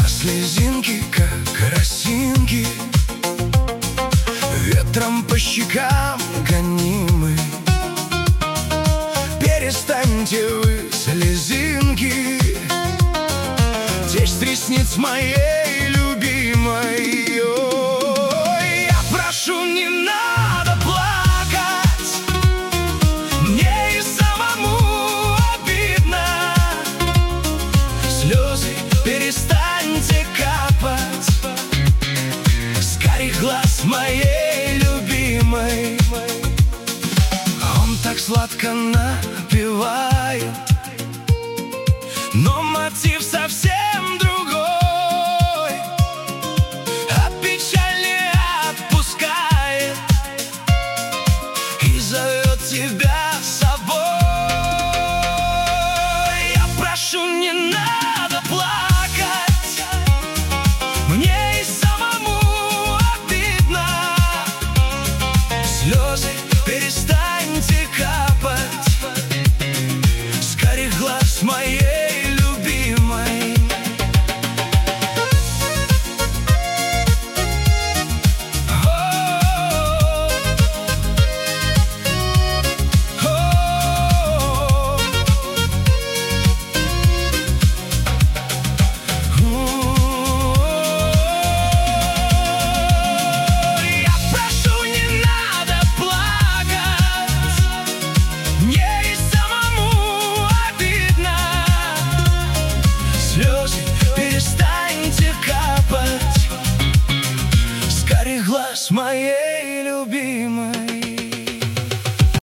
слезинки, как росинки, ветром по щекам гонимы. Перестаньте вы, слезинки, течь с ресниц моей любимой. Ой, я прошу, не надо плакать, мне и самому обидно. Слезы перестаньте капать с карих глаз моей любимой. Он так сладко